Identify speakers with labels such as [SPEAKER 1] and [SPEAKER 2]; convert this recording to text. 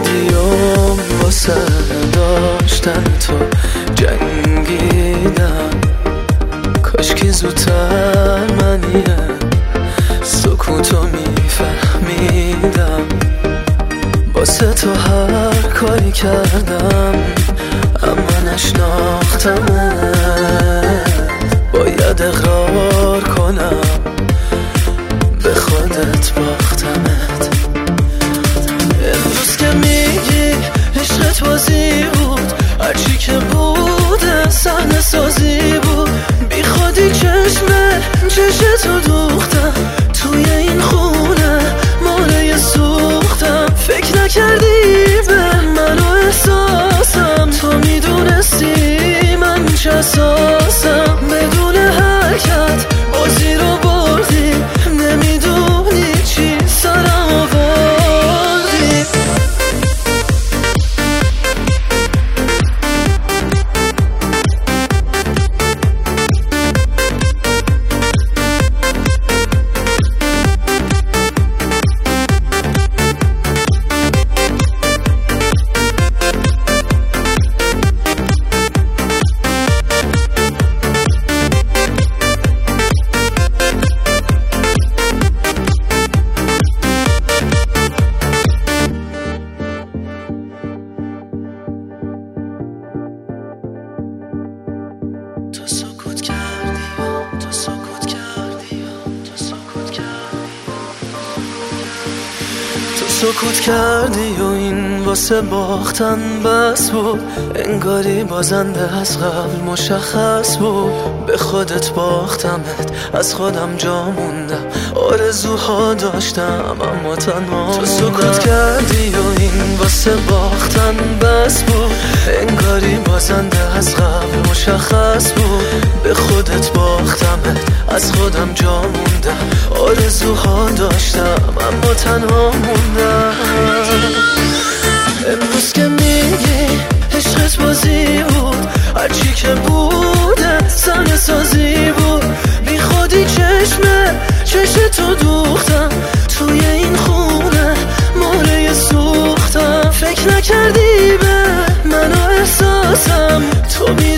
[SPEAKER 1] کردی و واسه داشتن تو جنگیدم. کاش که زودتر منیه سکوتو میفهمیدم. واسه تو هر کاری کردم اما نشناختمت. باید اقرار کنم به خودت باختمت. امروز که میگی عشقت بازی بود، هرچی که بوده صحنه سازی بود. بی خودی چشتو دوختم توی این خونه ماله سوختم. فکر نکردی به من و احساسم، تو میدونستی من چه اساسم. بدون حرکت بازی رو بردی، نمیدونی چی سرم آوردی. سکوت کردی و این واسه باختن بس بود. انگاری بازنده از قبل مشخص بود. به خودت باختمت، از خودم جا موندم. آرزوها داشتم اما تنها. تو سکوت کردی و این واسه باختن بس بود. انگاری بازنده از قبل مشخص بود. به خودت باختمت، از خودم جا موندم. آرزوها داشتم اما تنها موندم. امروز که میگی عشقت بازی بود، هرچی که بوده صحنه سازی بود. بی خودی چشتو دوختم توی این خونه ماله سوختم. فکر نکردی به من و احساسم، تو